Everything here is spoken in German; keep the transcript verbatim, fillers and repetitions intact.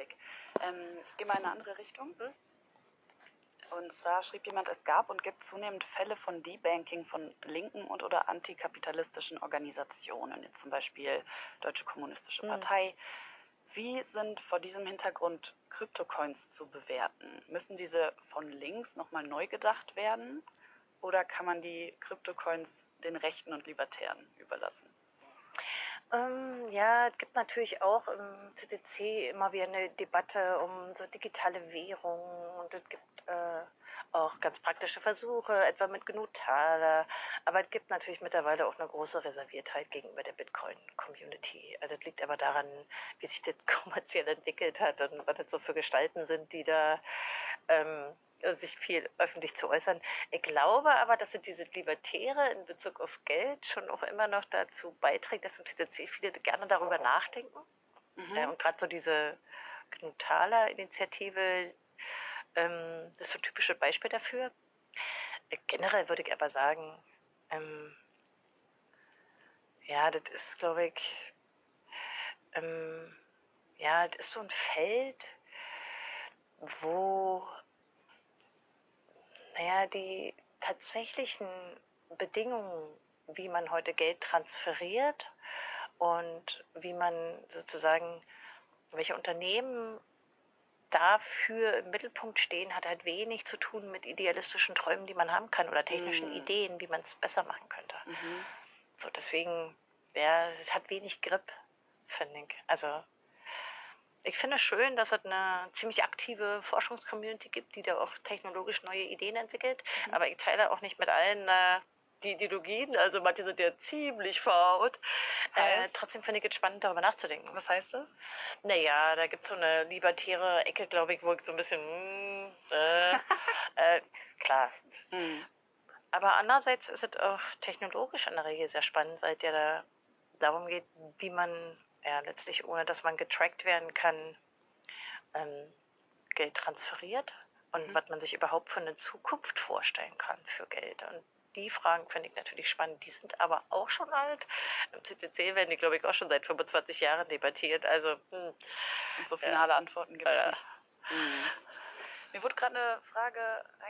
Einblick. Ähm, ich gehe mal in eine andere Richtung. Hm? Und zwar schrieb jemand, es gab und gibt zunehmend Fälle von Debanking von linken und oder antikapitalistischen Organisationen, jetzt zum Beispiel Deutsche Kommunistische Partei. Hm. Wie sind vor diesem Hintergrund Kryptocoins zu bewerten? Müssen diese von links nochmal neu gedacht werden oder kann man die Kryptocoins den Rechten und Libertären überlassen? Ähm, ja, es gibt natürlich auch im C C C immer wieder eine Debatte um so digitale Währungen und es gibt äh, auch ganz praktische Versuche, etwa mit Gnutala. Aber es gibt natürlich mittlerweile auch eine große Reserviertheit gegenüber der Bitcoin-Community. Also das liegt aber daran, wie sich das kommerziell entwickelt hat und was das so für Gestalten sind, die da ähm, sich viel öffentlich zu äußern. Ich glaube aber, dass diese Libertäre in Bezug auf Geld schon auch immer noch dazu beiträgt, dass im C C C viele gerne darüber nachdenken. Mhm. Äh, und gerade so diese Gnutala-Initiative, ähm, das ist so ein typisches Beispiel dafür. Äh, generell würde ich aber sagen, ähm, ja, das ist, glaube ich, ähm, ja, das ist so ein Feld, wo naja, die tatsächlichen Bedingungen, wie man heute Geld transferiert und wie man sozusagen, welche Unternehmen dafür im Mittelpunkt stehen, hat halt wenig zu tun mit idealistischen Träumen, die man haben kann oder technischen mm. Ideen, wie man es besser machen könnte. Mhm. So, deswegen, ja, es hat wenig Grip, finde ich. Also ich finde es schön, dass es eine ziemlich aktive Forschungscommunity gibt, die da auch technologisch neue Ideen entwickelt. Mhm. Aber ich teile auch nicht mit allen äh, die Ideologien. Also manche sind ja ziemlich verhaut. Äh, trotzdem finde ich es spannend, darüber nachzudenken. Was heißt das? Naja, da gibt es so eine libertäre Ecke, glaube ich, wo ich so ein bisschen, mm, äh, äh, klar. Mhm. Aber andererseits ist es auch technologisch in der Regel sehr spannend, weil es ja da darum geht, wie man ja letztlich, ohne dass man getrackt werden kann, ähm, Geld transferiert und mhm. was man sich überhaupt für eine Zukunft vorstellen kann für Geld. Und die Fragen finde ich natürlich spannend. Die sind aber auch schon alt. Im C C C werden die, glaube ich, auch schon seit fünfundzwanzig Jahren debattiert. Also, hm, und so finale ja. Antworten gibt es äh, nicht. Mhm. Mir wurde gerade eine Frage